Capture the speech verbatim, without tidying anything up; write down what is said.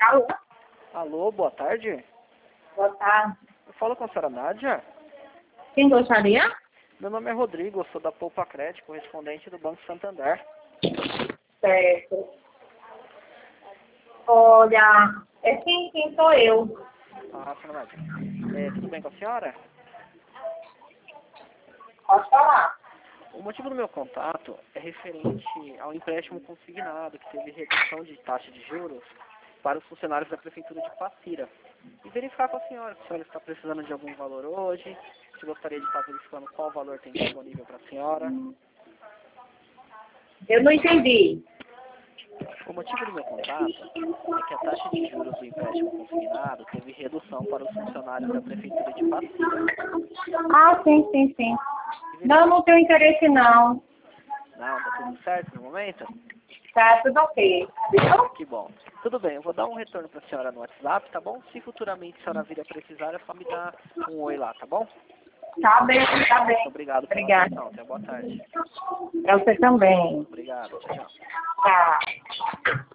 Alô? Alô, boa tarde. Boa tarde. Eu falo com a senhora Nádia. Quem gostaria? Meu nome é Rodrigo, eu sou da Poupa Crédito, correspondente do Banco Santander. Certo. Olha, é quem, quem sou eu? Ah, senhora Nádia. É, tudo bem com a senhora? Pode falar. O motivo do meu contato é referente ao empréstimo consignado, que teve redução de taxa de juros para os funcionários da Prefeitura de Passira. E verificar com a senhora se a senhora está precisando de algum valor hoje, se gostaria de estar verificando qual valor tem disponível para a senhora. Eu não entendi. O motivo do meu contato é que a taxa de juros do empréstimo consignado teve redução para os funcionários da Prefeitura de Passira. Ah, sim, sim, sim. Não, não tenho interesse não. Não, tá tudo certo no momento? Tá tudo ok. Viu? Que bom. Tudo bem, eu vou dar um retorno para a senhora no WhatsApp, tá bom? Se futuramente a senhora vir a precisar, é só me dar um oi lá, tá bom? Tá bem, tá bem. Muito obrigado pela Obrigada. atenção. Tenha boa tarde. Pra você também. Obrigado. Tchau, tchau. Tá.